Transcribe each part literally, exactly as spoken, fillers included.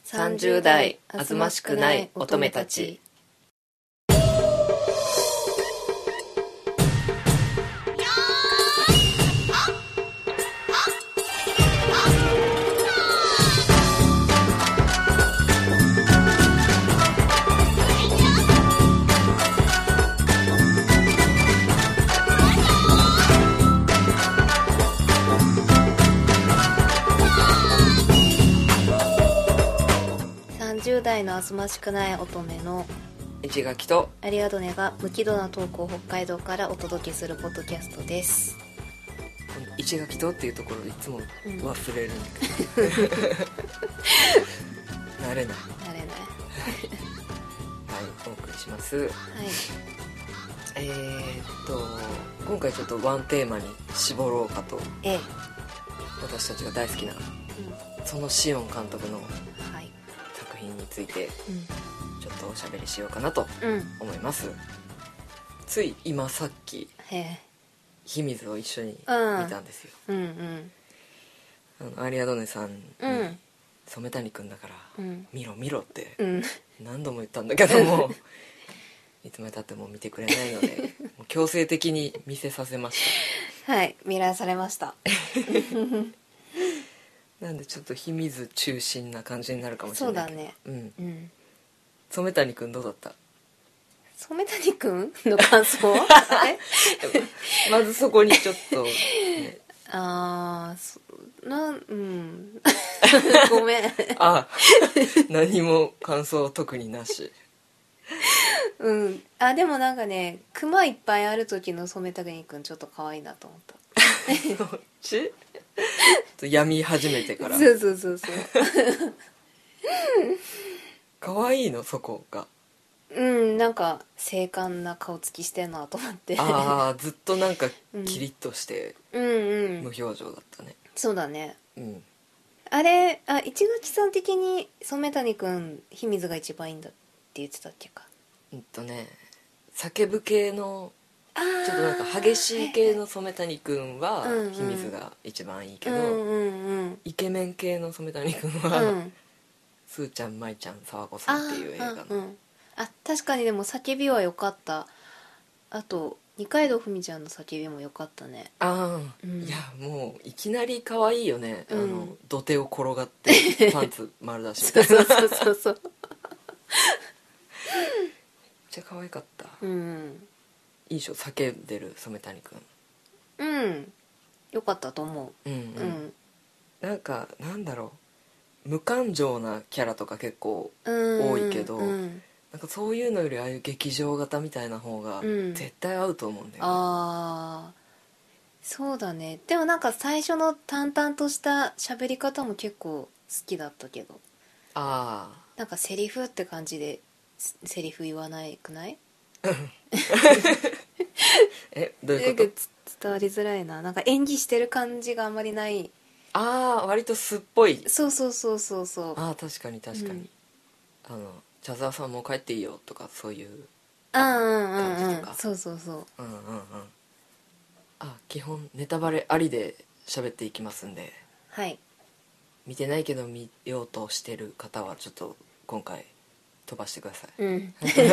さんじゅう代あずましくない乙女たち。 さんじゅう代のあずましくない乙女の市垣とアリアドネが無軌道なトークを北海道からお届けするポッドキャストです。 市垣とっていうところでいつも忘れるんだけど、うん、慣れない慣れないはいお送りします。はい、えー、っと今回ちょっとワンテーマに絞ろうかと、 ええ、 私たちが大好きな、うん、そのシオン監督の作品についてちょっとおしゃべりしようかなと思います、うん、つい今さっき秘密を一緒に見たんですよ、うんうんうん、あのアリアドネさんに、うん、染谷くんだから、うん、見ろ見ろって何度も言ったんだけども、うん、いつまでたっても見てくれないのでもう強制的に見せさせました。 はい、見らされましたなんでちょっと秘密中心な感じになるかもしれないけど、 そうだね、うんうん、 染谷くんどうだった？ 染谷くんの感想まずそこにちょっと、ね、 あーなうんごめんあ何も感想特になしうんあでもなんかねクマいっぱいある時の染谷くんちょっと可愛いなと思ったそっち病み始めてからそうそうそうそう可愛いのそこがうんなんか精悍な顔つきしてんなと思ってああずっとなんかキリッとして無表情だったね、うんうん、 そうだね、 うん、 あれあ市垣さん的に染谷くん秘密が一番いいんだって言ってたっけか。 うんとね叫ぶ系のちょっとなんか激しい系の染谷くんは秘密が一番いいけど、うんうんうん、イケメン系の染谷くんは、うん、すーちゃんまいちゃんさわこさんっていう映画の あ,、うん、 あ確かにでも叫びは良かった。あと二階堂ふみちゃんの叫びも良かったね。 ああ、うん、いやもういきなり可愛いよね、うん、あの土手を転がってパンツ丸出しみたいなそうそうそうそうめっちゃ可愛かった、 うんいいでしょ叫んでる染谷くん。 うんよかったと思う。うんうん、うん、 なんかなんだろう無感情なキャラとか結構多いけど、うん、なんかそういうのよりああいう劇場型みたいな方が絶対合うと思うんだよね、うん、ああそうだね。でもなんか最初の淡々とした喋り方も結構好きだったけど、ああなんかセリフって感じでセリフ言わないくないえどういうこと？ 伝わりづらいな。なんか演技してる感じがあんまりない。 ああ割と素っぽい。 そうそうそうそうそう。 ああ確かに確かに、うん、あの茶沢さんもう帰っていいよとかそういう感じとか、うんうん、そうそうそう、うんうんうん、 あ基本ネタバレありで喋っていきますんで、 はい見てないけど見ようとしてる方はちょっと今回飛ばしてください、うん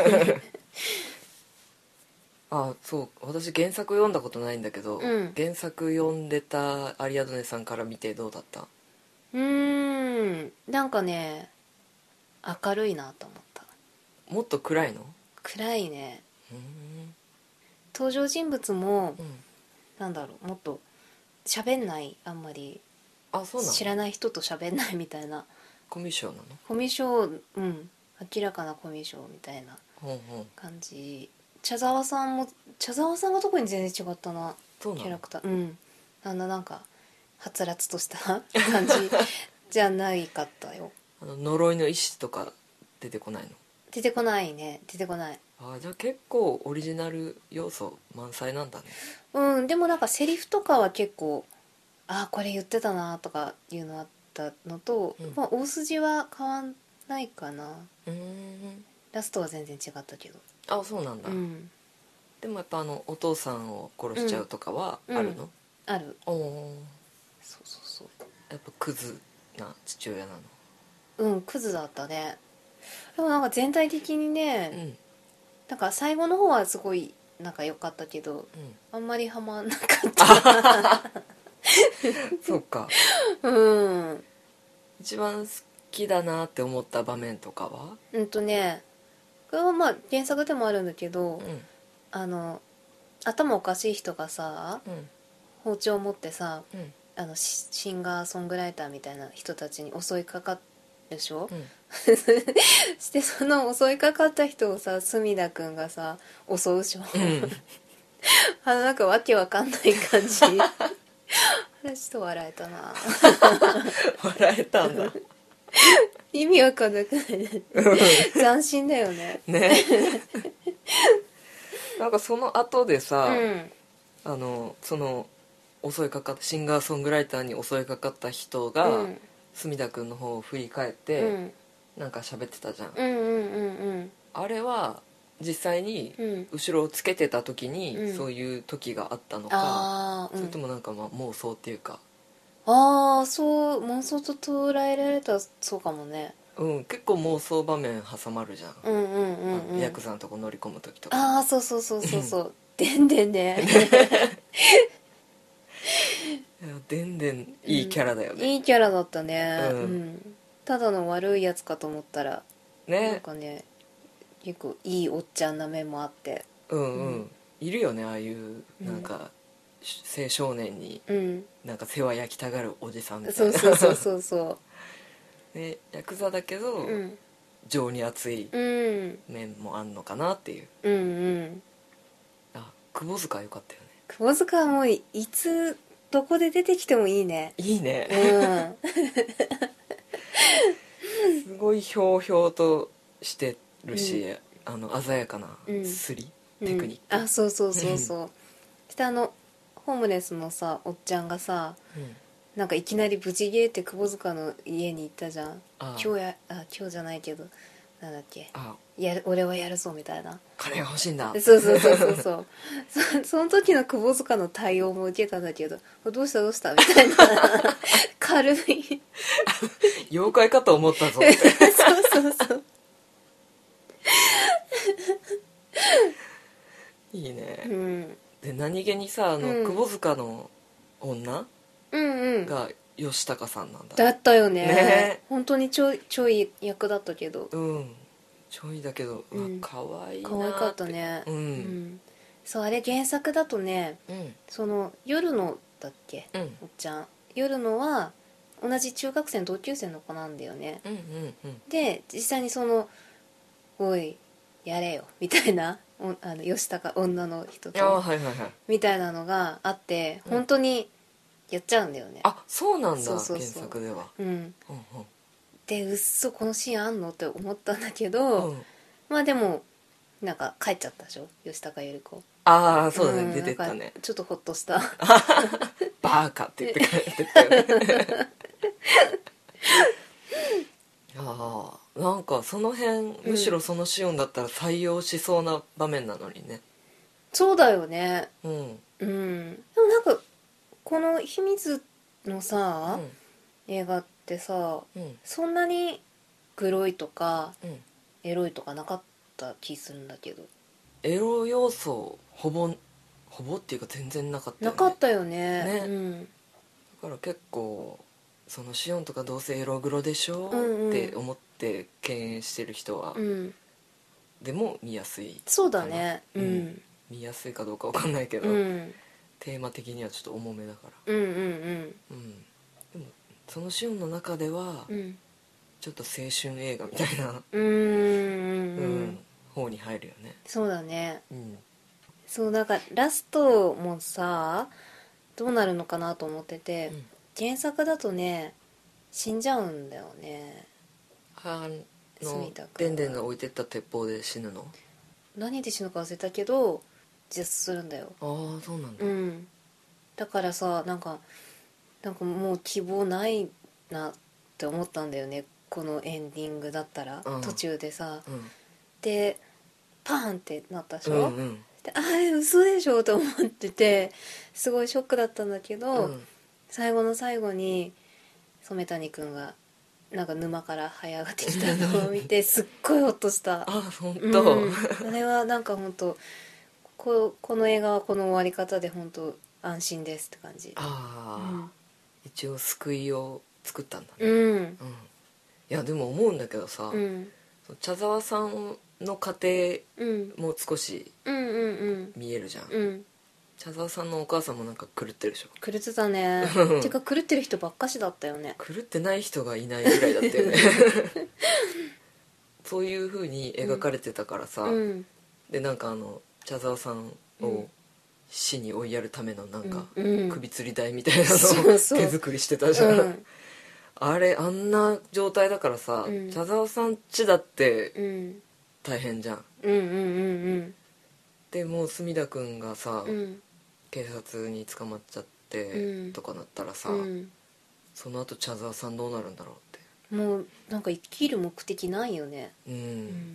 あそう私原作読んだことないんだけど、うん、原作読んでたアリアドネさんから見てどうだった？ うーんなんかね明るいなと思った。 もっと暗いの？ 暗いね。うーん登場人物も、うん、なんだろうもっと喋んないあんまりあそうなの？ 知らない人と喋んないみたいな。 コミュ障なの？ コミュ障うん明らかなコミュ障みたいな感じ、うんうん、茶沢さんも茶沢さんが特に全然違ったなキャラクター。うんあんななんかはつらつとした感じじゃないかったよ。 あの呪いの石とか出てこないの？ 出てこないね出てこない。 あじゃあ結構オリジナル要素満載なんだね。 うんでもなんかセリフとかは結構あこれ言ってたなとかいうのあったのと、うんまあ、大筋は変わんないかな。うーんラストは全然違ったけど。 あそうなんだ、うん、でもやっぱあのお父さんを殺しちゃうとかはあるの？うんうん、 ある。 おそうそうそうやっぱクズな父親なの？ うんクズだったね。でもなんか全体的にね、うん、なんか最後の方はすごいなんか良かったけど、うん、あんまりハマんなかったそうか。 うん一番好きだなって思った場面とかは？ うんとねこれはまあ原作でもあるんだけど、 うん、 あの頭おかしい人がさ、うん、包丁を持ってさ、うん、あのシンガーソングライターみたいな人たちに襲いかかるでしょ、うん、してその襲いかかった人をさ隅田くんがさ襲うでしょ、うん、あのなんかわけわかんない感じあれちょっと笑えたな笑えたんだ意味わかんなくない斬新だよねねなんかその後でさ、うん、あのその襲いかかったシンガーソングライターに襲いかかった人が、うん、隅田くんの方を振り返って、うん、なんか喋ってたじゃん、うんうんうんうん、あれは実際に後ろをつけてた時に、うん、そういう時があったのか、うん、それともなんかまあ妄想っていうか、 ああそう妄想と捉えられたらそうかもね、 うん、結構妄想場面挟まるじゃん、うんうんうんうん、ヤクザのとこ乗り込む時とか、 ああそうそうそうそうそうでんでんねでんでんいいキャラだよね、 うん、いいキャラだったね、うんうん、ただの悪いやつかと思ったら、ね、なんかね結構いいおっちゃんな面もあって、 うんうん、うん、いるよねああいうなんか、うん、青少年になんか世話焼きたがるおじさんみたいな、うん、そうそうそうそうでヤクザだけど、うん、情に熱い面もあんのかなっていう、うんうん、あ窪塚よかったよね。 窪塚はもういつどこで出てきてもいいね。 いいね、うん、すごいひょうひょうとしてるし、うん、あの鮮やかなスリ、うん、テクニック、 うん、あそうそうそうそうしてあのホームレスのさおっちゃんがさ、うん、なんかいきなりブチギレって窪塚の家に行ったじゃん。今日やあ今日じゃないけどなんだっけあや俺はやるぞみたいな、 金が欲しいんだ、 そうそうそうそうそうそ, その時の窪塚の対応も受けたんだけどどうしたどうしたみたいな軽い妖怪かと思ったぞってそうそうそういいね、うん、で何気にさあの、うん、窪塚の女、うんうん、が吉高さんなんだだったよ ね, ね本当にちょいちょい役だったけど、 うんちょいだけど、うん、かわいいなって可愛かったね、うんうん、そうあれ原作だとね、うん、その夜のだっけ、うん、おっちゃん夜のは同じ中学生の同級生の子なんだよね、うんうんうん、で実際にそのおいやれよみたいなあの吉高女の人と、はいはいはい、みたいなのがあって本当にやっちゃうんだよね、 うん、あそうなんだそうそうそう原作では、うんうんうん、 でうっそこのシーンあんのって思ったんだけど、うん、まあでもなんか帰っちゃったでしょ吉高由里子。 ああそうだね、うん、出てったねちょっとホッとしたバーカって言って帰ってったよねああなんかその辺むしろそのシオンだったら採用しそうな場面なのにね、 そうだよねうん、うん、でもなんかこの秘密のさ、うん、映画ってさ、うん、そんなにグロいとか、うん、エロいとかなかった気するんだけどエロ要素ほぼほぼっていうか全然なかったよね。 なかったよね。ね、うん、 だから結構そのシオンとかどうせエログロでしょ、うんうん、って思って敬遠してる人は、うん、でも見やすいかな。 そうだね、うんうん、 見やすいかどうかわかんないけど、うん、テーマ的にはちょっと重めだからうんうんうん、うん、でもそのシオンの中では、うん、ちょっと青春映画みたいなうんうん、うん、方に入るよね。 そうだね、うん、そうなんかラストもさどうなるのかなと思ってて、うん、原作だとね死んじゃうんだよね。 あのでんでんが置いてった鉄砲で死ぬの？ 何で死ぬか忘れたけど自殺するんだよ。 ああそうなんだ、 うん、だからさなんかなんかもう希望ないなって思ったんだよねこのエンディングだったら、うん、途中でさ、うん、でパーンってなったでしょ、うんうん、であれ嘘でしょと思っててすごいショックだったんだけど、うん、最後の最後に染谷くんがなんか沼から這い上がってきたのを見てすっごいホッとした。 あ本当、 うん、あれはなんか本当ここの映画はこの終わり方で本当安心ですって感じ。 ああ、うん、一応救いを作ったんだね。 うん、うん、いやでも思うんだけどさ、うん、茶沢さんの家庭も少し見えるじゃん、うんうんうん、茶沢さんのお母さんもなんか狂ってるでしょ。 狂ってたねてか狂ってる人ばっかしだったよね。 狂ってない人がいないぐらいだったよねそういう風に描かれてたからさ、うん、でなんかあの茶沢さんを死に追いやるためのなんか首吊り台みたいなのを手作りしてたじゃん、うん、あれあんな状態だからさ、うん、茶沢さん家だって大変じゃん、うんうんうんうん、でもう隅田くんがさ、うん、警察に捕まっちゃって、うん、とかなったらさ、うん、その後茶沢さんどうなるんだろうって。 もうなんか生きる目的ないよね、 うん、うん、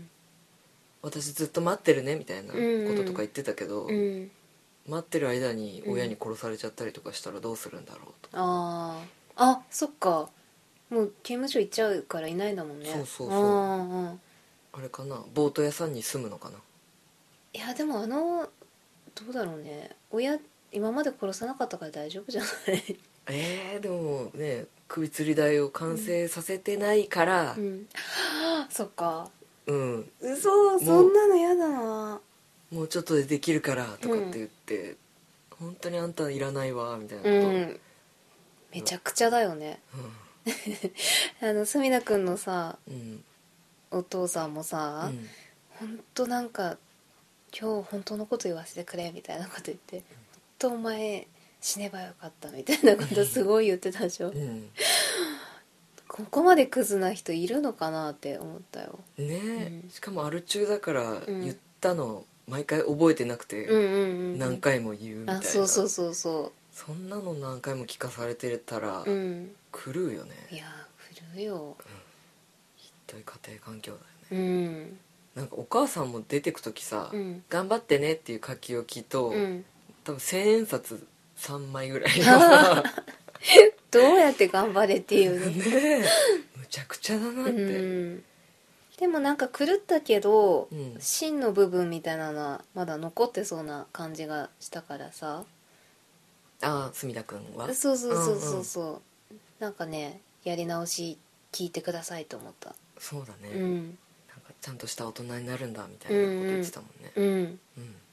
私ずっと待ってるねみたいなこととか言ってたけど、うんうん、待ってる間に親に殺されちゃったりとかしたらどうするんだろうとか、うん、 ああそっかもう刑務所行っちゃうからいないんだもんね。 そうそうそう、 あ, あれかな、ボート屋さんに住むのかな。 いやでもあのどうだろうね、親今まで殺さなかったから大丈夫じゃないえー、でもね首吊り台を完成させてないから、うんうん、 そっか、 うん嘘、そんなの嫌だな。 もうちょっとでできるからとかって言って、うん、本当にあんたいらないわみたいなこと、うん、 めちゃくちゃだよね、うん、あの隅田くんのさ、うん、お父さんもさ、うん、本当なんか今日本当のこと言わせてくれみたいなこと言って、うん、本当お前死ねばよかったみたいなことすごい言ってたでしょ、うん、ここまでクズな人いるのかなって思ったよねえ、うん、しかもアル中だから言ったの毎回覚えてなくて何回も言うみたいな、うんうんうん、あそうそうそうそうそんなの何回も聞かされてたら、うん、狂うよね。 いや狂うよ、うん、 ひどい家庭環境だよね、うん、なんかお母さんも出てく時さ、うん、頑張ってねっていう書き置きと、うん、多分千円札さんまいぐらいのさどうやって頑張れっていうのねえむちゃくちゃだなって、うん、 でもなんか狂ったけど、うん、芯の部分みたいなのはまだ残ってそうな感じがしたからさ。 ああ隅田くんはそうそうそうそうそう、うんうん、なんかねやり直し聞いてくださいと思った。 そうだね、うん、なんかちゃんとした大人になるんだみたいなこと言ってたもんね、うんうんうん、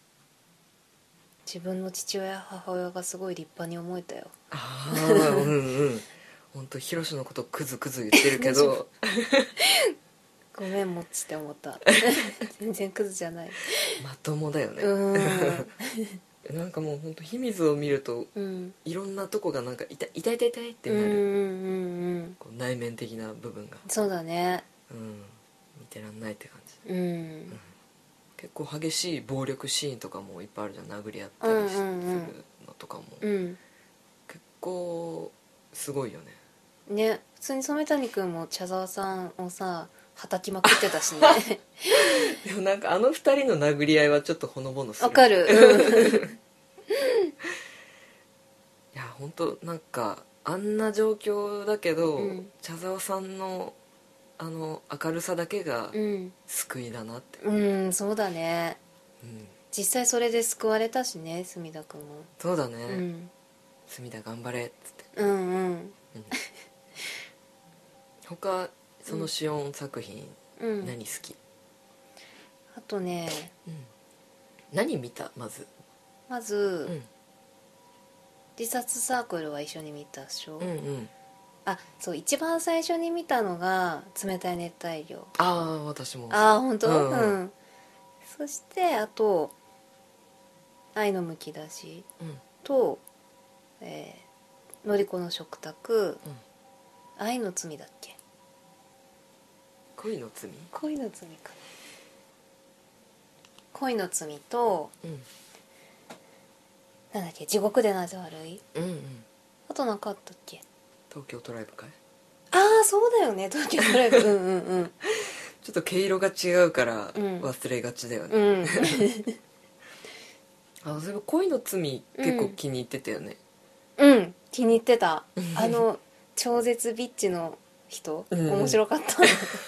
自分の父親母親がすごい立派に思えたよ。 ああうんうん本当ヒロシのことクズクズ言ってるけどごめんもっちって思った全然クズじゃない。 まともだよねうんなんかもう本当秘密を見ると、うん、いろんなとこがなんか痛い痛い痛い痛いってなる、うんうんうんうん、こう内面的な部分がそうだね、 うん、見てらんないって感じ、うんうん、結構激しい暴力シーンとかもいっぱいあるじゃん。殴り合ったりするのとかも、うんうんうん、結構すごいよね。 ね、普通に染谷くんも茶沢さんをさはたきまくってたしねでもなんかあの二人の殴り合いはちょっとほのぼのする。 わかる、うん、いや本当なんかあんな状況だけど、うん、茶沢さんのあの明るさだけが救いだなって。 うん、うん、そうだね、うん、実際それで救われたしね隅田くんも。 そうだね、うん、隅田頑張れっつって。 うんうん、うん、 他そのシオン作品、うん、何好き？ あとね、 うん、何見た？まずまず、うん、自殺サークルは一緒に見たでしょ、うんうん、あそう一番最初に見たのが冷たい熱帯魚。 ああ私も。 ああ本当、うんうん、そしてあと愛のむき出しと、うん、えー、のりこの食卓、うん、愛の罪だっけ。 恋の罪恋の罪か恋の罪と、うん、なんだっけ地獄でなぜ悪い、うんうん、あと何かあったっけ。 東京トライブかい。 ああそうだよね東京トライブうんうんうんちょっと毛色が違うから忘れがちだよね、うん、あそういえば恋の罪結構気に入ってたよね。 うん、うん、気に入ってたあの超絶ビッチの人、 うんうん、 面白かった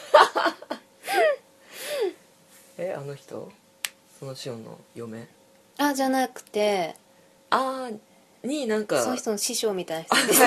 えあの人そのシオンの嫁あじゃなくてあーになんかその人の師匠みたいな人です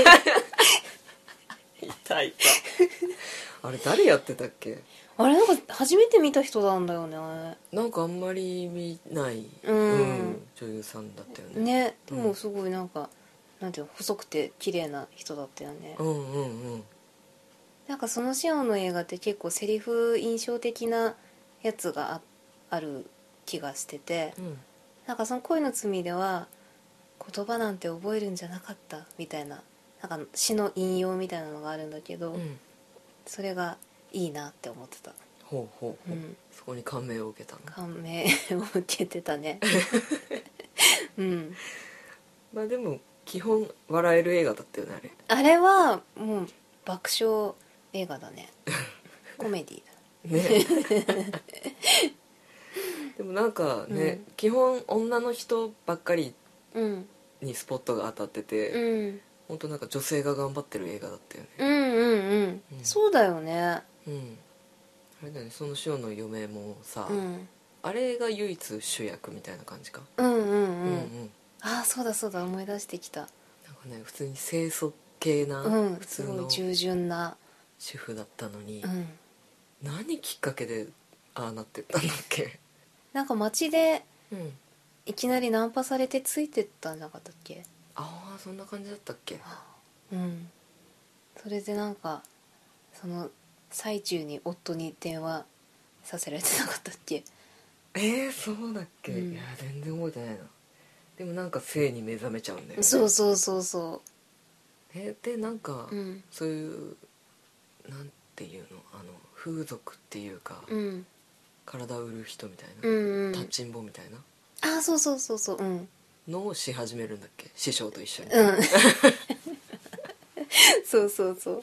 いたいたあれ誰やってたっけ。 あれなんか初めて見た人なんだよね。 なんかあんまり見ない、 うん、 うん、女優さんだったよね。 ねでもすごいなんか、うん、なんていうの細くて綺麗な人だったよね。 うんうんうん。 なんかそのシオンの映画って結構セリフ印象的なやつが あ, ある気がしてて、うん、なんかその恋の罪では言葉なんて覚えるんじゃなかったみたいな、なんか詩の引用みたいなのがあるんだけど、うん、それがいいなって思ってた。 ほうほうほう、うん、そこに感銘を受けたの。 感銘を受けてたねうんまあでも基本笑える映画だったよねあれ。 あれはもう爆笑映画だねコメディだねでもなんかね、うん、基本女の人ばっかりにスポットが当たってて、うん、本当なんか女性が頑張ってる映画だったよね。 うんうんうん、うん、そうだよね。 うんあれだよね、そのシオンの嫁もさ、うん、あれが唯一主役みたいな感じか。 うんうんうん、うんうん、ああそうだそうだ思い出してきた。なんかね普通に清楚系な、 うん、 普通のすごい従順な主婦だったのに、 うん、 何きっかけでああなってったんだっけ。 なんか街でいきなりナンパされてついてったんじゃなかったっけ。 ああそんな感じだったっけ。 うんそれでなんかその最中に夫に電話させられてなかったっけ。 えー、そうだっけ、うん、いや全然覚えてないな。でもなんか性に目覚めちゃうんだよね。 そうそうそうそう。 えでなんか、うん、そういうなんていうのあの風俗っていうか、うん、体売る人みたいな、うんうん、立ちんぼみたいなあそうそうそうそう、うん、 のをし始めるんだっけ師匠と一緒に、 うん、そうそうそう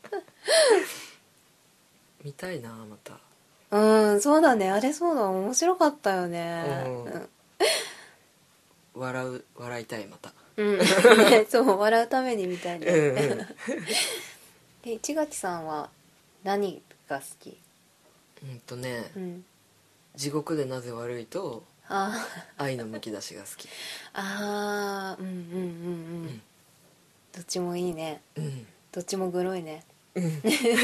見たいなまた。 うんそうだねあれそうだ面白かったよね、 うんうん、笑う笑いたいまた、 うんね、そう笑うために見たいねうん、うん、で市垣さんは何が好き。 うんとね、うん、地獄でなぜ悪いとあ愛のむき出しが好きああうんうんうんうん、うん、どっちもいいね、うん、どっちもグロいね、うん、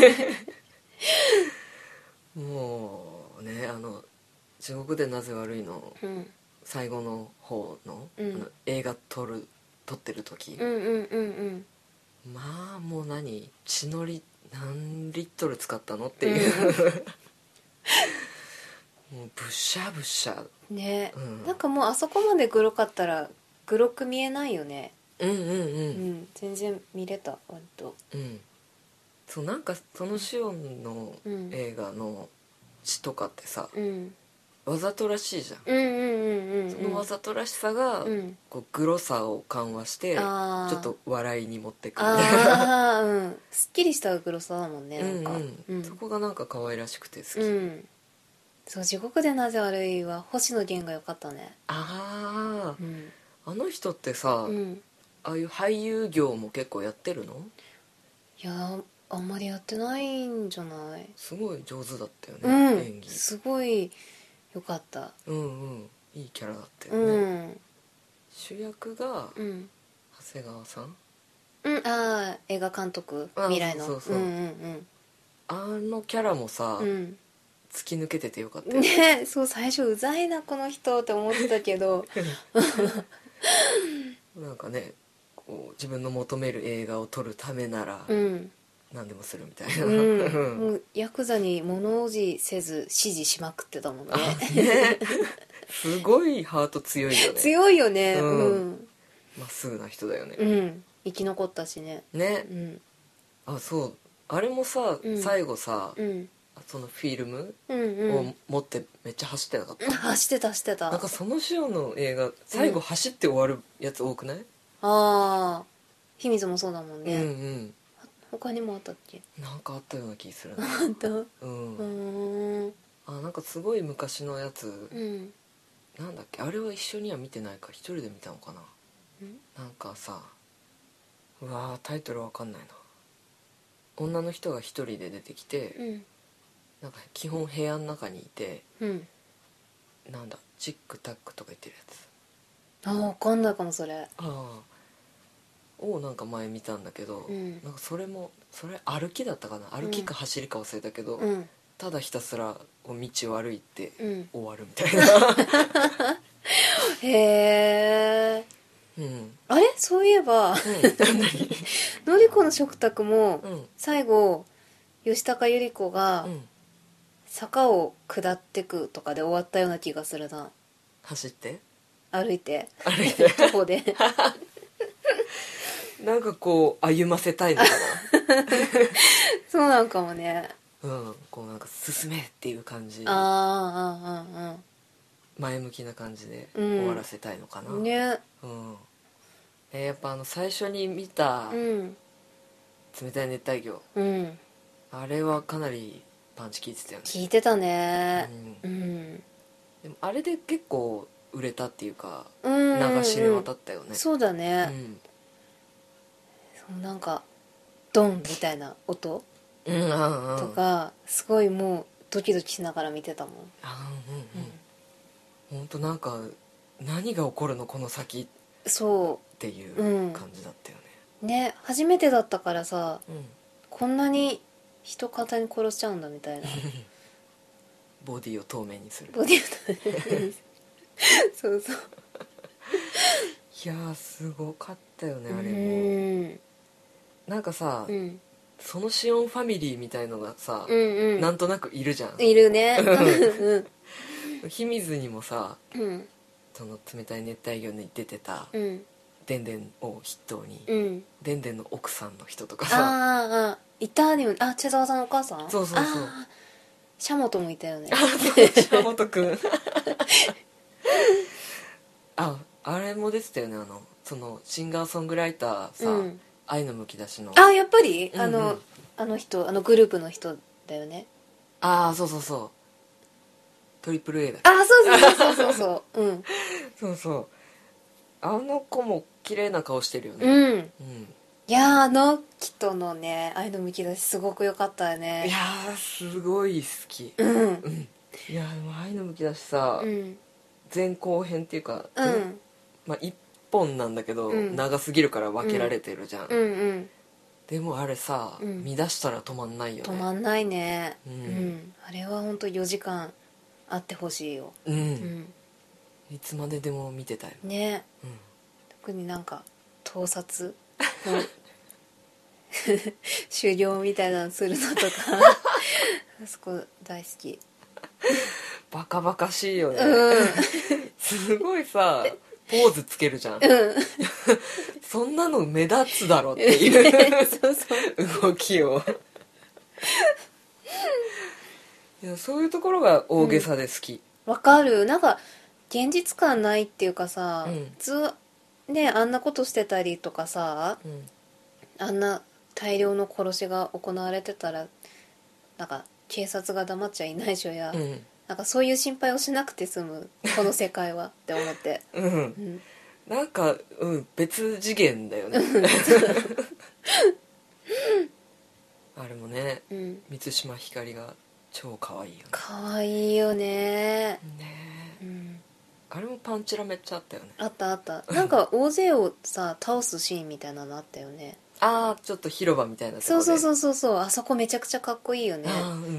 もうねあの地獄でなぜ悪いの、うん、最後の方 の,、うん、あの映画撮る撮ってる時、うんうんうんうんまあもう何血のり何リットル使ったのっていう、うん、もうブシャブシャね、うん、なんかもうあそこまでグロかったらグロく見えないよね。 うんうんうん、うん、 全然見れた割と、うん、 そうなんかそのシオンの映画の血とかってさ、うん、わざとらしいじゃん。うんうんうんうん、そのわざとらしさが、うん、こうグロさを緩和してちょっと笑いに持ってくるみたいなあ、うん、すっきりしたグロさだもんねなんか、 うんうん、そこがなんか可愛らしくて好き、うん、 そう地獄でなぜ悪いは星野源が良かったね。 ああ、うん、あの人ってさ、うん、ああいう俳優業も結構やってるの？ いやあんまりやってないんじゃない。 すごい上手だったよね、 うん、 演技すごい良かった。 うんうんいいキャラだったよね、うん、主役が長谷川さん、 うん、ああ映画監督未来のそうそうそう、うんうんうん、 あのキャラもさ、うん、突き抜けててよかったよね。そう最初うざいなこの人って思ってたけどなんかねこう自分の求める映画を撮るためなら、うん、何でもするみたいな、うん、 もうヤクザに物おじせず指示しまくってたもんね。 ねすごいハート強いよね。 強いよね、うん、 まっすぐな人だよね、 うん、生き残ったしね。 ね、うん、あそうあれもさ、うん、最後さ、うん、そのフィルムを持ってめっちゃ走ってなかった、うんうん、 走ってた走ってた。 なんかそのシオンの映画最後走って終わるやつ多くない？うん、 ああ秘密もそうだもんね、うんうん、他にもあったっけ？ なんかあったような気するな。あった、うんうんあなんかすごい昔のやつ、うん、なんだっけあれは一緒には見てないか一人で見たのかな、うん、なんかさうわータイトルわかんないな女の人が一人で出てきて、 うん、 なんか基本部屋の中にいて、 うん、 なんだチックタックとか言ってるやつ、 あ分かんないかもそれ。 ああをなんか前見たんだけど、 うん、 なんかそれもそれ歩きだったかな、歩きか走りか忘れたけど、 うん、 ただひたすらこう道を歩いて終わるみたいな、うん、へえ、 うん、 あれそういえば、うん、のりこの食卓も、うん、最後吉高由里子が坂を下ってくとかで終わったような気がするな。 走って歩いて歩いて徒歩でなんかこう歩ませたいのかなそうなんかもね。 うん、こうなんか進めっていう感じ、 あーあーあーあー前向きな感じで終わらせたいのかな、 うん、ね、 うんえー、やっぱあの最初に見たうん冷たい熱帯魚、 うん、 あれはかなりパンチ効いてたよね。 聞いてたね、うん、うん、 でもあれで結構売れたっていうか、 うんうんうん、 流しに渡ったよね。 そうだね、 うん、 そうなんかドンみたいな音、 うんうんうん、 とかすごいもうドキドキしながら見てたもん。 あうんうんうん、ほんとなんか何が起こるのこの先そうっていう感じだったよね、 うん、ね、初めてだったからさ、 うん、 こんなに人簡単に殺しちゃうんだみたいなボディを透明にするボディを透明にそうそういやーすごかったよねあれも。 うんなんかさ、うん、そのシオンファミリーみたいのがさ、うんうん、なんとなくいるじゃん。 いるね秘密にもさ、 うん、 その冷たい熱帯魚に出てた、 うん、 でんでんを筆頭に、うん、でんでんの奥さんの人とかさ、 ああいたね、あ茶沢さんのお母さん、 そうそうそう、 シャモトもいたよねシャモトくんああれも出てたよね、あのそのシンガーソングライターさ、うん、愛のむき出しの、 あやっぱり、うんうん、あのあの人あのグループの人だよね。 ああそうそうそうトリプル A だっけ。 あそうそうそうそうそううんそうそうあの子も綺麗な顔してるよね。 うん、うん、いやあの人のね愛のむき出しすごく良かったよね。 いやーすごい好き、 うん、うん、 いやでも愛のむき出しさ、うん、前後編っていうか、 うん、 まあ一本なんだけど、うん、長すぎるから分けられてるじゃん、うんうんうん、でもあれさ、うん、見出したら止まんないよね。 止まんないね、うんうん、あれは本当よじかんあってほしいよ、うん、うん、 いつまででも見てたよね、うん、特になんか盗撮の修行みたいなのするのとかあそこ大好き。 バカバカしいよね、うん、すごいさポーズつけるじゃん、うん、そんなの目立つだろっていうそうそう動きをいやそういうところが大げさで好き。 わ、うん、かる、なんか現実感ないっていうかさ、うん、普通ねあんなことしてたりとかさ、うん、あんな大量の殺しが行われてたらなんか警察が黙っちゃいないしょや、うん、なんかそういう心配をしなくて済むこの世界はって思って、うんうん、 なんか、うん、別次元だよねあれもね、うん、満島ひかりが超可愛いよね。 可愛いよね。 ね、うん、あれもパンチラめっちゃあったよね。 あったあった。なんか大勢をさ倒すシーンみたいなのあったよね。 ああちょっと広場みたいなところで。そうそうそうそう、あそこめちゃくちゃかっこいいよね。 あ、うんうんうん、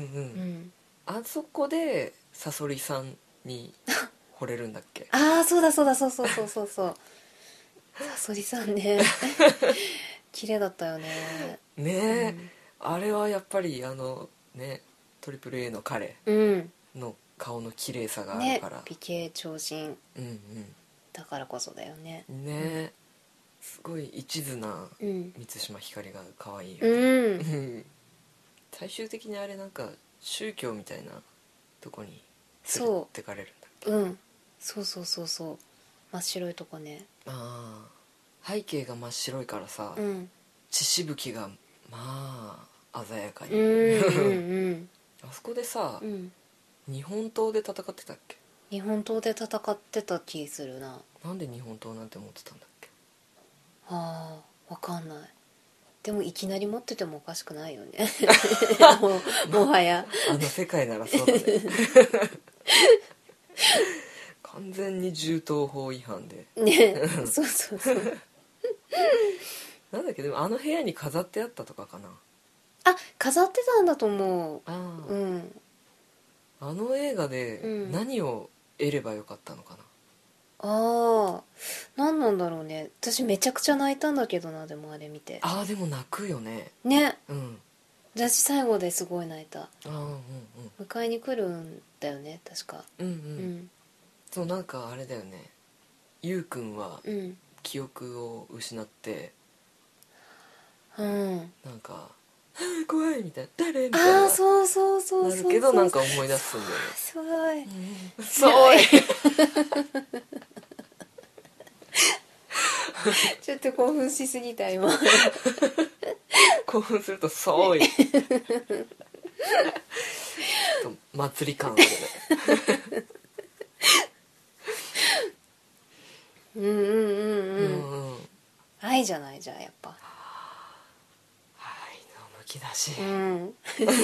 あそこでさそりさんに惚れるんだっけああそうだそうだそうそうそうそうそうさそりさんね綺麗だったよね。 ねえ、うん、あれはやっぱりあのねトリプル A の彼の顔の綺麗さがあるから、ね、 美形長身、 うんうん、 だからこそだよね。 ねえ、うん、すごい一途な満島ひかりが可愛いよね、うん、 最終的にあれなんか宗教みたいなとこに連れてかれるんだっけ。 そう、うん、そうそうそうそう真っ白いとこね。 ああ背景が真っ白いからさ、うん、血しぶきがまあ鮮やかに、うんうんうんあそこでさ、うん、日本刀で戦ってたっけ。 日本刀で戦ってた気するな。 なんで日本刀なんて持ってたんだっけ。 ああ分かんない。 でもいきなり持っててもおかしくないよねもうもはやあの世界ならそうだね完全に銃刀法違反でねそうそうそうなんだっけ、でもあの部屋に飾ってあったとかかな。 あ、飾ってたんだと思う。 ああ、 うん、 あの映画で何を得ればよかったのかな。 ああ、何なんだろうね。私めちゃくちゃ泣いたんだけどな、でもあれ見て。 ああ、でも泣くよね。 ね。 うん。 私最後ですごい泣いた。ああ、うんうん、 迎えに来るんだよね、確か。 うんうん、うん、そう、なんかあれだよね、ゆうくんは記憶を失って、うん、なんか「怖い」みたいな「誰?」みたいな、あ、そうそうそうそう、なるけどなんか思い出すんだよね。 すごい、 うん、そういちょっと興奮しすぎた今興奮するとそういちょっと祭り感あるねうんうんうんうん、うんうん、愛じゃない、じゃあやっぱ愛のむき出し、うん、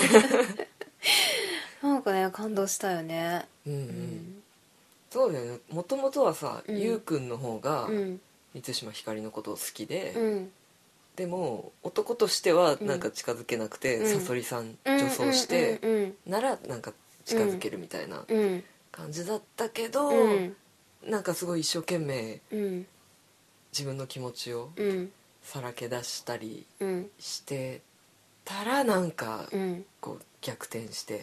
なんかね感動したよね。 うんうん、うん、そうだよね。もともとはさ、うん、ゆうくんの方が満島ひかりのことを好きで、うん、でも男としてはなんか近づけなくて、さそりさん女装してならなんか近づけるみたいな感じだったけど、うん、なんかすごい一生懸命自分の気持ちをさらけ出したりしてたら、なんかこう逆転して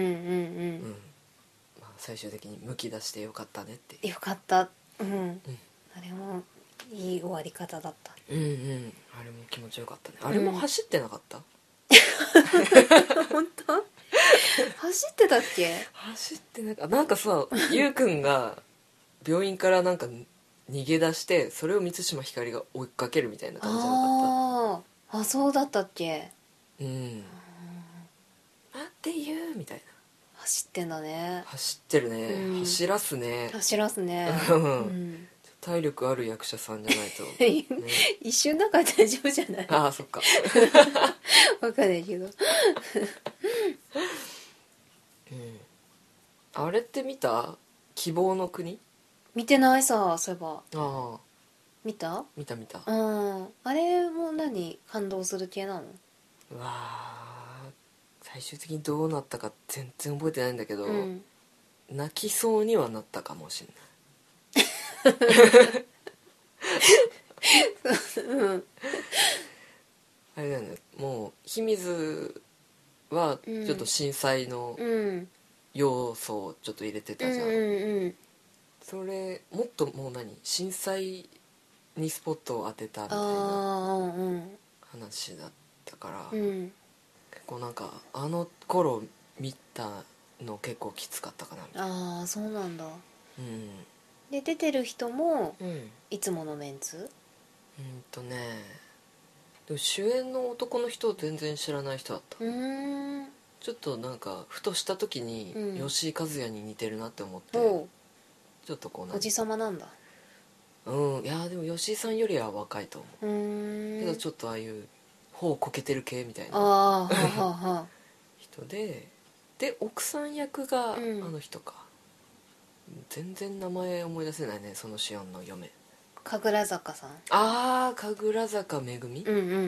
最終的にむき出してよかったねって。 よかった、うん、うん、あれもいい終わり方だった。 うんうん、あれも気持ちよかったね。あれも走ってなかった、うん、 本当走ってたっけ。 走ってなんかなんかさ、ゆうくんが病院からなんか逃げ出してそれを満島ひかりが追いかけるみたいな感じじゃなかった。 ああ、そうだったっけ。 うん、待って言うみたいな。 走ってんだね。 走ってるね、うん、走らすね、 走らすね、うん、 体力ある役者さんじゃないと、 ね、一瞬だから大丈夫じゃない。 ああ、そっか分かんないけど、うん、 あれって見た？希望の国。 見てないさ、そういえば。ああ、見た？ 見た見た。 うん、あれも何感動する系なの？ うわあ、最終的にどうなったか全然覚えてないんだけど、うん、泣きそうにはなったかもしれないうん、あれだよね、もう秘密はちょっと震災の要素をちょっと入れてたじゃん、うんうんうん、それもっともう何震災にスポットを当てたみたいな話だったから、うん、結構なんかあの頃見たの結構きつかったかなみたいな。ああ、そうなんだ、うん、で出てる人も、うん、いつものメンツ？うんとね、でも主演の男の人全然知らない人だった。うーん、ちょっとなんかふとした時に、うん、吉井和也に似てるなって思って、ちょっとこうおじさまなんだ。 うん、いやでも吉井さんよりは若いと思う。うーん、けどちょっとああいう頬こけてる系みたいな、あははは人で、で奥さん役があの人か、うん、全然名前思い出せないね、そのシオンの嫁。 神楽坂さん。 ああ、神楽坂めぐみ、うんうんうんうん、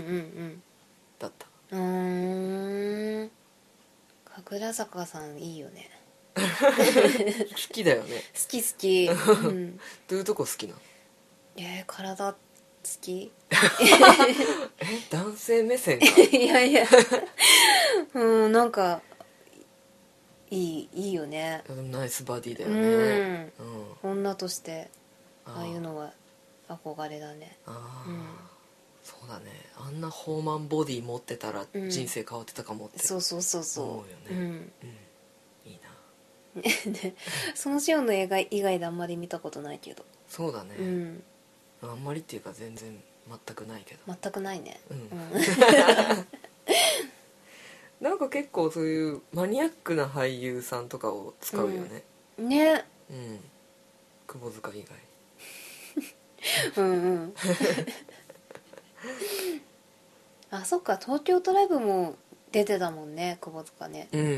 だった。うーん、神楽坂さんいいよね好きだよね。 好き好き、うん、 どういうとこ好きなの？ えー、体好きえ、男性目線かいやいやうん、なんかいい、いいよね。 ナイスバディだよね、 うん、うん、女としてああいうのは憧れだね。あ、うん、 そうだね、あんなホーマンボディ持ってたら人生変わってたかもって、うん、そうそうそうそう思うよね、うん、うん、いいなでそのシオンの映画以外であんまり見たことないけど。 そうだね、うん、あんまりっていうか全然全くないけど。 全くないね、うん、うん、 なんか結構そういうマニアックな俳優さんとかを使うよね、 うん、ね、 うん、窪塚以外うんうんあ、そっか、東京トライブも出てたもんね、窪塚ね。 うんうん。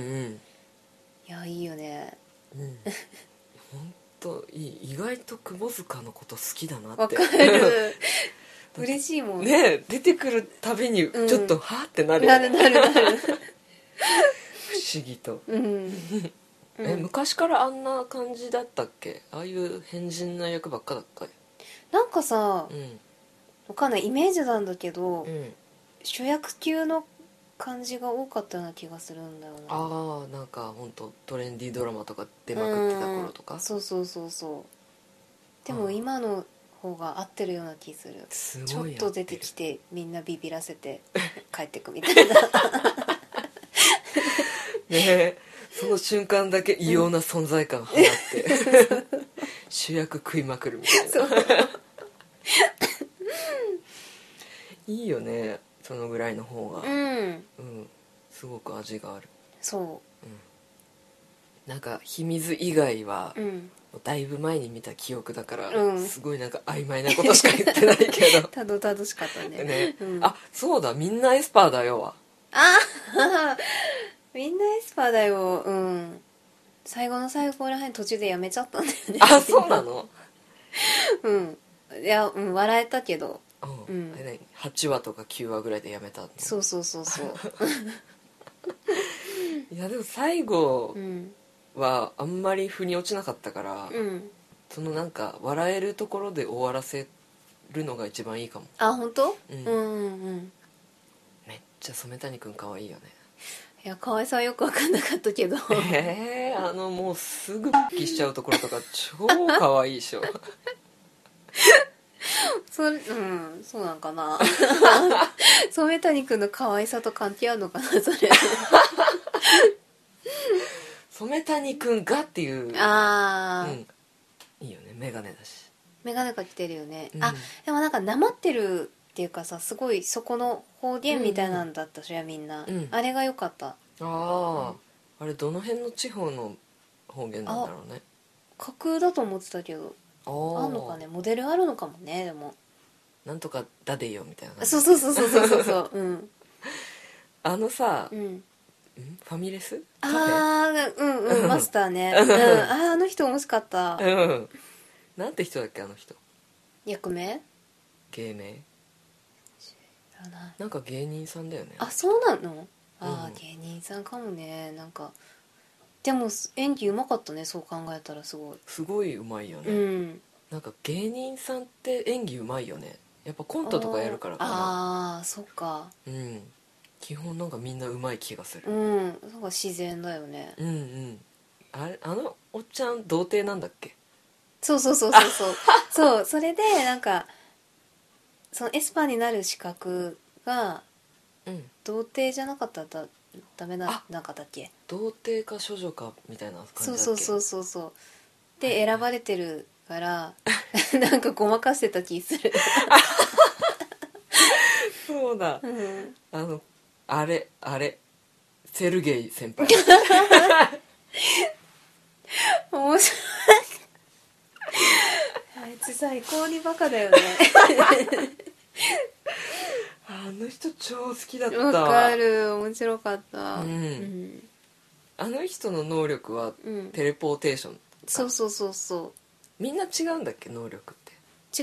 いや、いいよね。 うん。本当いい。意外と窪塚のこと好きだなって。 わかる。嬉しいもんね。出てくるたびにちょっと、うん、はってなる、 なるなるなる。 不思議と。 うん。 え、昔からあんな感じだったっけ？ああいう変人な役ばっかだったっけ？ なんかさ、 うん、 わかんないイメージなんだけど、 うん、 主役級の感じが多かったような気がするんだよな。 ああ、なんか本当トレンディードラマとか出まくってた頃とか。 そうそうそうそう。でも今の方が合ってるような気する。すごいちょっと出てきてみんなビビらせて帰ってくみたいな。 ねえ、その瞬間だけ異様な存在感放って、うん、主役食いまくるみたいな。そういいよね、そのぐらいの方が。うん、うん、すごく味がある。 そう、うん、 なんか秘密以外は、うん、だいぶ前に見た記憶だから、うん、すごいなんか曖昧なことしか言ってないけど。 たどたどしかったね。 ね、うん、あ、そうだ、みんなエスパーだよわ。 あみんなエスパーだよ。うん。最後の最後らへん途中でやめちゃったんだよね。 あ、そうなの？ うん。いや、うん、笑えたけど。 うん。うん、はちわとかきゅうわぐらいでやめたの？ そうそうそうそう。 いやでも最後はあんまり腑に落ちなかったから、うん、そのなんか笑えるところで終わらせるのが一番いいかも。 あ、本当？うん、うんうんうん。 めっちゃ染谷くん可愛いよね。 いや、可愛さはよく分かんなかったけど。 えー、あのもうすぐ復帰しちゃうところとか超可愛いでしょ。 そうん、そうなんかな。染谷くんの可愛さと関係あるのかな、それ。 染谷くんがっていう。ああ、うん、いいよね、メガネだし。 メガネかけてるよね、うん、あ、でもなんかなまってるっていうかさ、すごいそこの方言みたいなんだったし、うんうん、みんな、うん、あれが良かった。ああ、うん、あれどの辺の地方の方言なんだろうね。 架空だと思ってたけど、あんのかね、モデルあるのかもね。でもなんとかだでよみたいな。 そうそうそうそうそうそう、うん、あのさ、うん、ファミレスカフェ、 ああ、うんうん、マスターね、うん、ああ、あの人面白かった、うん、 なんて人だっけあの人。 役名？ 芸名？知らない。なんか芸人さんだよね。 あ、そうなの？ああ、うん、芸人さんかもね。なんかでも演技うまかったね、そう考えたら。すごいすごいうまいよね、うん、なんか芸人さんって演技うまいよね。やっぱコントとかやるからかな。 ああ、そっか。 うん、基本なんかみんなうまい気がする。 うん、なんか自然だよね。 うんうん。あれ、あのおっちゃん童貞なんだっけ？ そうそうそうそうそう。そう、それでなんかそのエスパーになる資格が、うん、童貞じゃなかったらダメな、なんかだっけ？ 童貞か処女かみたいな感じだっけ？ そうそうそうそうそう。で選ばれてるからなんかごまかしてた気する。 そうだ、うん、あのあれあれセルゲイ先輩。 面白い。あいつ最高にバカだよね。 あの人超好きだった。 わかる、面白かった、うんうん、 あの人の能力はテレポーテーション、うん、 そうそうそうそう。 みんな違うんだっけ、能力って。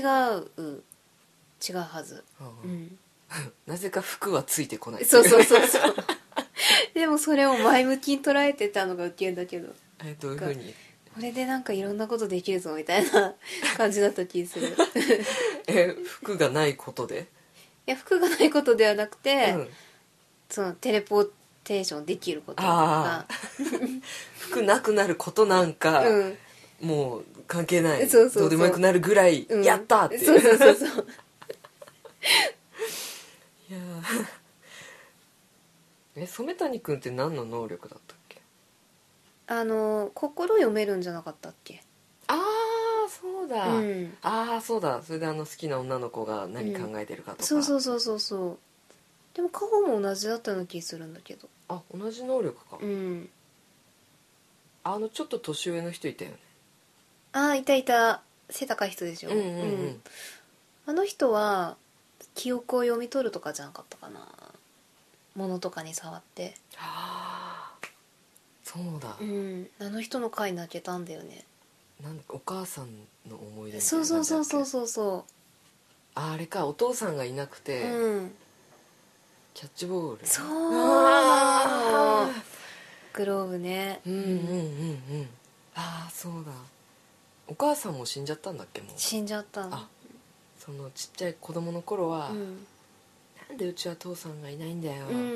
違う違うはず、うん、 なぜか服はついてこない。 そうそうそうそう。でもそれを前向きに捉えてたのがウケるんだけど、 え、どういう風に？ これでなんかいろんなことできるぞみたいな感じだった気する。 え、服がないことで？ いや、服がないことではなくて、うん、そのテレポーテーションできることが。 服なくなることなんか、うん、もう関係ない。そうそうそう、どうでもよくなるぐらい、うん、やったっていう。そうそうそうそう。いやえ、染谷くんって何の能力だったっけ？ あの心読めるんじゃなかったっけ？ ああ、そうだ、うん、ああそうだ。それであの好きな女の子が何考えてるかとか、うん、 そうそうそうそうそう。でも顔も同じだったような気するんだけど。 あ、同じ能力か。うん。あのちょっと年上の人いたよね。 ああ、いたいた。背高い人でしょ。うんうんうん、うん、あの人は記憶を読み取るとかじゃなかったかな、ものとかに触って。 はあ、そうだ、 うん、あの人の回泣けたんだよね。 なんお母さんの思い出みたいな。 そうそうそうそうそうそう。 あれか、お父さんがいなくて、うん、キャッチボール。 そうなの、グローブね。 うんうんうんうん。ああ、そうだ。お母さんも死んじゃったんだっけ。もう死んじゃったの。 あ、そのちっちゃい子供の頃は、うん、なんでうちは父さんがいないんだよ、うんうんうんうん、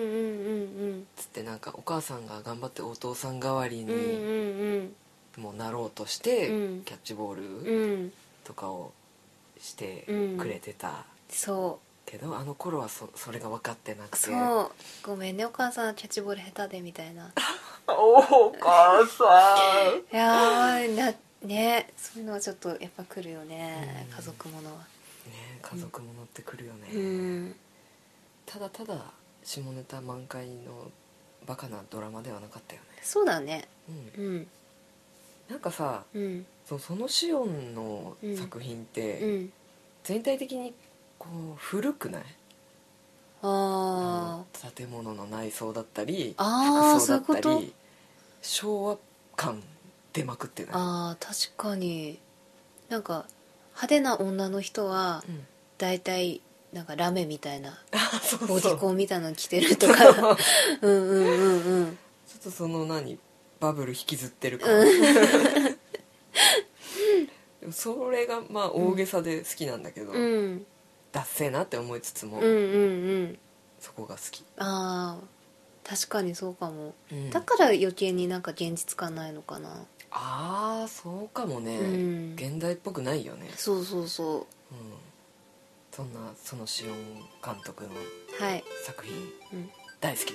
つってなんかお母さんが頑張ってお父さん代わりに、うんうんうん、もうなろうとして、うん、キャッチボールとかをしてくれてた、うん、 そうけどあの頃は そ, それが分かってなくて、 そうごめんねお母さんキャッチボール下手でみたいなお母さんいやーなね、そういうのはちょっとやっぱ来るよね、うん、家族ものはね、家族ものってくるよね、うん、ただただ下ネタ満開のバカなドラマではなかったよね。 そうだね、 うんうん、なんかさ、うん、そ, そのシオンの作品って、うん、全体的にこう古くない？ああ、建物の内装だったり服装だったり、そういうこと？昭和感出まくってない？ あー確かに、なんか派手な女の人はだいたいなんかラメみたいなボディコンみたいなの着てるとかうんうんうんうん、 ちょっとその何バブル引きずってる感、うん、でもそれがまあ大げさで好きなんだけど、うん、ダッセーなって思いつつも、うんうんうん、そこが好き。 あー確かにそうかも、うん、だから余計になんか現実感ないのかな。 ああそうかもね、うん、現代っぽくないよね。 そうそうそう、うん、 そんなそのシオン監督の作品、はい、うん、大好きです。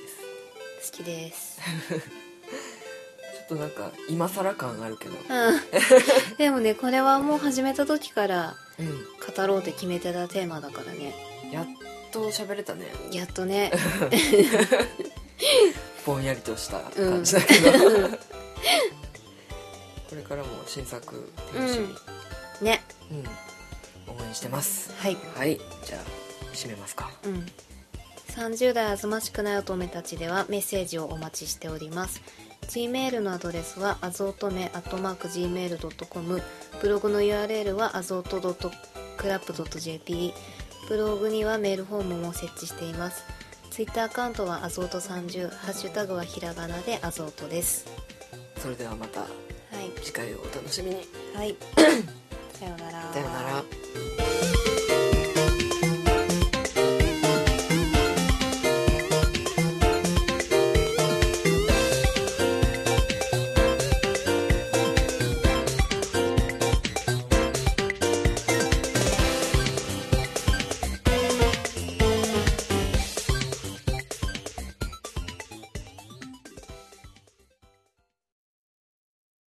好きですちょっとなんか今更感あるけど、うん、 でもねこれはもう始めた時から語ろうって決めてたテーマだからね、 やっと喋れたね。 やっとねぼんやりとした感じだけど、うん、これからも新作楽しみ、 うん、ね、 うん、応援してます。 はい、 はい、じゃあ締めますか。 うん、さんじゅう代あずましくない乙女たちではメッセージをお待ちしております。 Gmail のアドレスはあずおとめ アットマークジーメールドットコム、 ブログの ユーアールエル はあずおと クラップ ドット ジェーピー、 ブログにはメールフォームも設置しています。ツイッターアカウントはあずおとさんじゅう、ハッシュタグはひらがなであずおとです。 それではまた次回をお楽しみに。 はいさようなら。 さようなら。